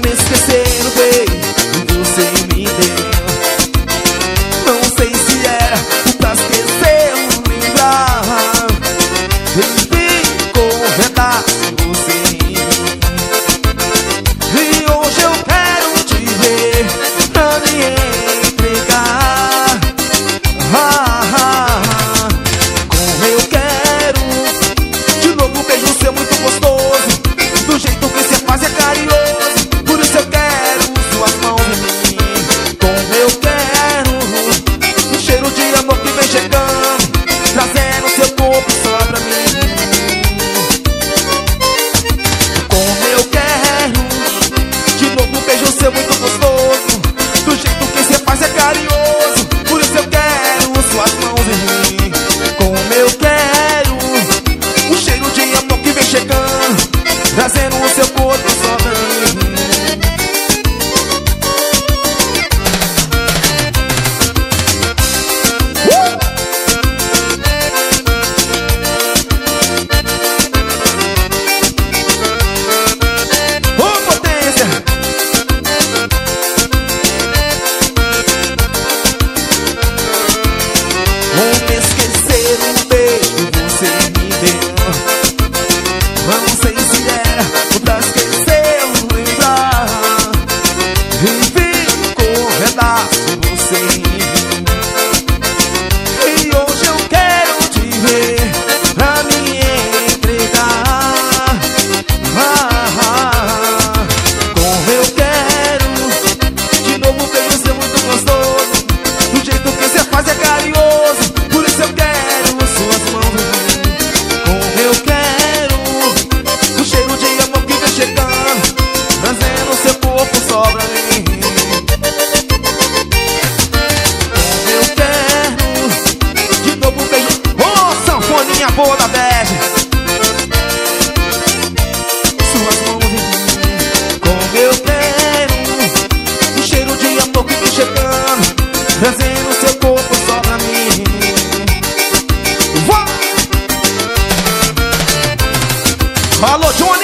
me esquecer o beijo que você me deu. Não sei se era pra esquecer ou lembrar. Ficou verdade você em mim. E hoje eu quero te ver pra me entregar. Como eu quero de novo um beijo seu muito gostoso. Do jeito que você faz é carinhoso. Por isso eu quero suas mãos em mim. Como eu quero um cheiro de amor que vem chegando, trazendo seu corpo só pra mim. Como eu quero de novo um beijo seu muito gostoso. Do jeito que você faz é carinhoso. Por isso eu quero suas mãos em mim. Como eu quero um cheiro de amor que vem chegando, trazendo o seu corpo só pra mim. Ô potência! Vou me esquecer um beijo que você me deu. Não sei se era pra esquecer ou lembrar. E ficou verdade você em mim. E hoje eu quero te ver pra me entregar. Como eu quero de novo um beijo seu muito gostoso. Do jeito que você faz é carinhoso. Por isso eu quero suas mãos em mim. Como eu quero o cheiro de amor que vem chegando, trazendo seu corpo só pra mim. Como eu quero de novo um beijo. Ô, sanfoninha boa da bege, suas mãos em mim. Como eu quero o cheiro de amor que vem chegando, trazendo seu corpo só pra mim. Alô, Johnny!